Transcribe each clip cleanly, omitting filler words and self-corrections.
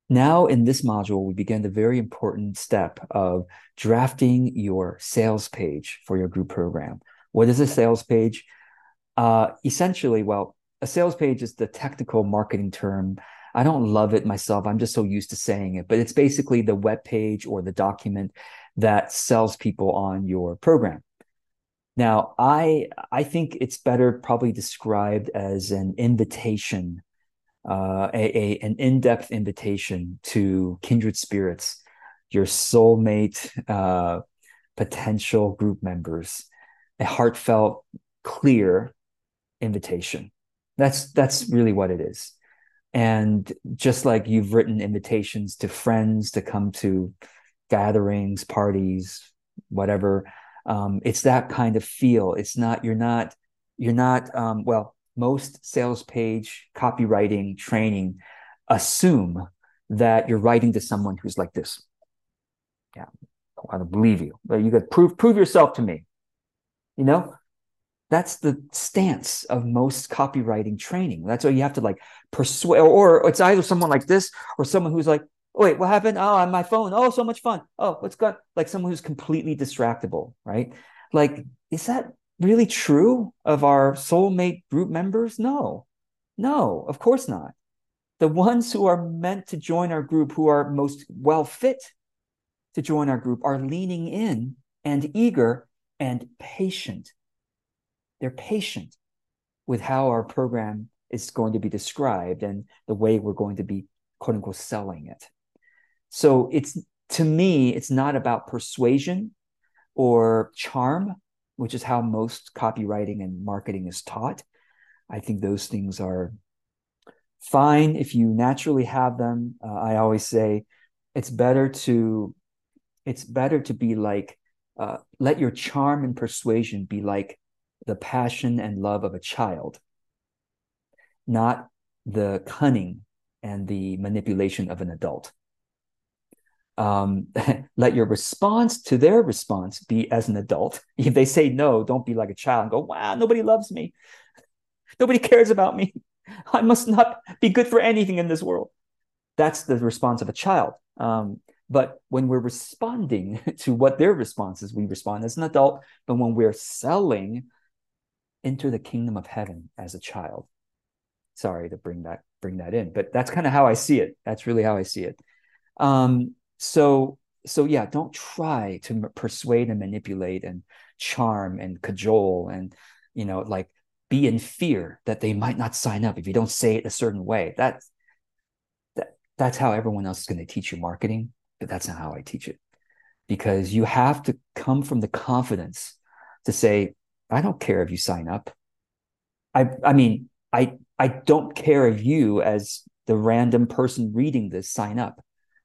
Now, in this module, we begin the very important step of drafting your sales page for your group program. What is a sales page? Essentially, well, a sales page is the technical marketing term. I don't love it myself. I'm just so used to saying it, but it's basically the web page or the document that sells people on your program. Now, I think it's better probably described as an invitation, an in-depth invitation to kindred spirits, your soulmate, potential group members, a heartfelt, clear invitation. That's really what it is. And just like you've written invitations to friends to come to gatherings, parties, whatever, it's that kind of feel. It's not, you're not, well, most sales page copywriting training assume that you're writing to someone who's like this. Yeah, I don't believe you. But you got prove yourself to me. You know, that's the stance of most copywriting training. That's why you have to like persuade, or it's either someone like this or someone who's like, oh, wait, what happened? Oh, on my phone. Oh, so much fun. Oh, what's good? Like someone who's completely distractible, right? Like, is that really true of our soulmate group members? No, no, of course not. The ones who are meant to join our group, who are most well fit to join our group, are leaning in and eager and patient. They're patient with how our program is going to be described and the way we're going to be, quote unquote, selling it. So it's, to me, it's not about persuasion or charm, which is how most copywriting and marketing is taught. I think those things are fine if you naturally have them. I always say it's better to be like, let your charm and persuasion be like the passion and love of a child, not the cunning and the manipulation of an adult. Let your response to their response be as an adult. If they say no, don't be like a child and go, wow, nobody loves me. Nobody cares about me. I must not be good for anything in this world. That's the response of a child. But when we're responding to what their response is, we respond as an adult. But when we're selling, into the kingdom of heaven as a child. Sorry to bring that in, but that's kind of how I see it. That's really how I see it. So yeah, don't try to persuade and manipulate and charm and cajole and like be in fear that they might not sign up if you don't say it a certain way. That's how everyone else is going to teach you marketing, but that's not how I teach it. Because you have to come from the confidence to say, I don't care if you sign up. I mean, I don't care if you, as the random person reading this, sign up.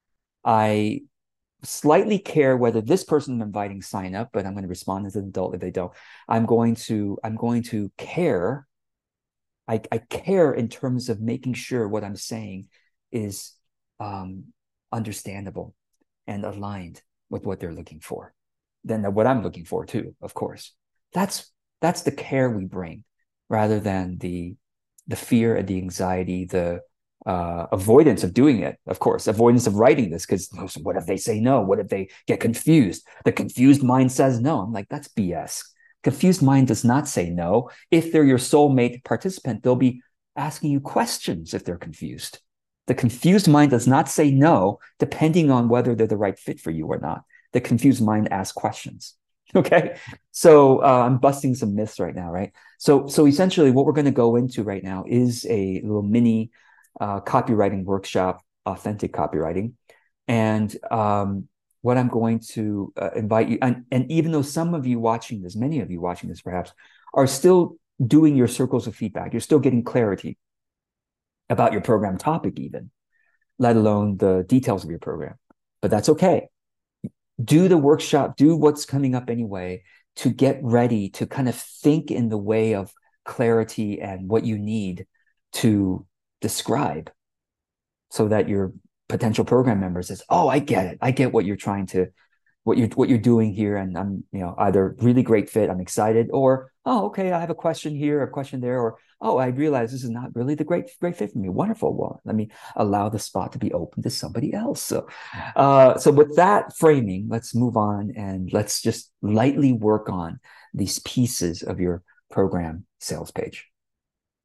I slightly care whether this person I'm inviting sign up, but I'm going to respond as an adult if they don't. I'm going to care. I care in terms of making sure what I'm saying is um, understandable and aligned with what they're looking for. Then what I'm looking for too, of course. That's that's the care we bring, rather than the fear and the anxiety, the avoidance of doing it. Of course, avoidance of writing this because what if they say no? What if they get confused? The confused mind says no. I'm like, that's BS. Confused mind does not say no. If they're your soulmate participant, they'll be asking you questions if they're confused. The confused mind does not say no, depending on whether they're the right fit for you or not. The confused mind asks questions. Okay. So I'm busting some myths right now, right? So essentially, what we're going to go into right now is a little mini copywriting workshop, authentic copywriting. And what I'm going to invite you, and even though some of you watching this, many of you watching this perhaps, are still doing your circles of feedback, you're still getting clarity about your program topic, even, let alone the details of your program. But that's okay. Do the workshop, do what's coming up anyway, to get ready to kind of think in the way of clarity and what you need to describe, so that your potential program member says, oh, I get it. I get what you're trying to what you're doing here, and I'm, either really great fit, I'm excited, or oh, okay, I have a question here, a question there, or oh, I realize this is not really the great fit for me. Wonderful. Well, let me allow the spot to be open to somebody else. So with that framing, let's move on and let's just lightly work on these pieces of your program sales page.